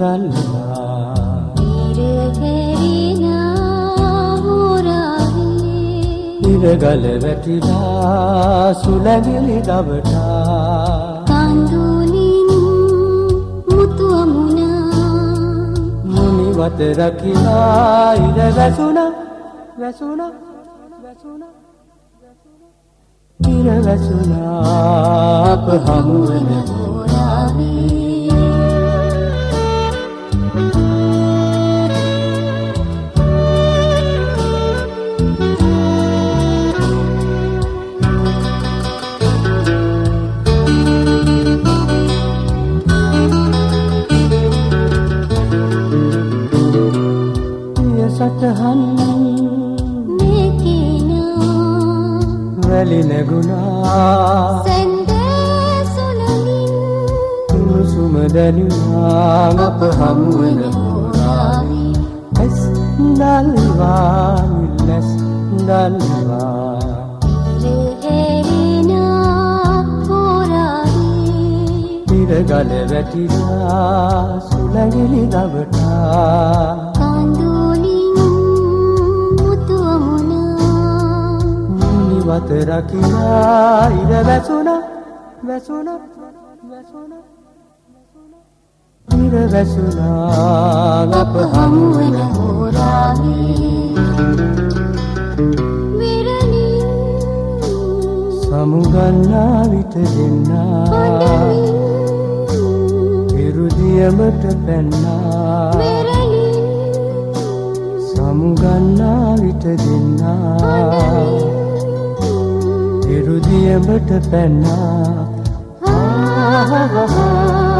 දල්වා ඉරගල වැටිලා සුලැගිලි දවටා කඳුලින් මුතු අමුණා මුනි වත රකිලා ඉර වැසුණා ඉර වැසුණා අප හමු වෙන හෝරාවේ සතහන් මේකිනා වැලි නැගුණා සෙන්දසුලමින් කුසුම දැනුණා අප හමු වෙන හෝරාවේ ඇස් දල්වා නිල්ලස් දල්වා ඉරහෙරිනා හෝරාවේ ඉරගල වැටිලා සුලැගිලි දවටා වත රකිලා ඉර වැසුණා ඉර වැසුණා අප හමු වෙන හෝරාවේ විරණින් සමුගන්නා විට දෙන්නා ඉරුදියමට පැන්නා විරණින් සමුගන්නා විට දෙන්නා ඉරුදියමට පැන්නා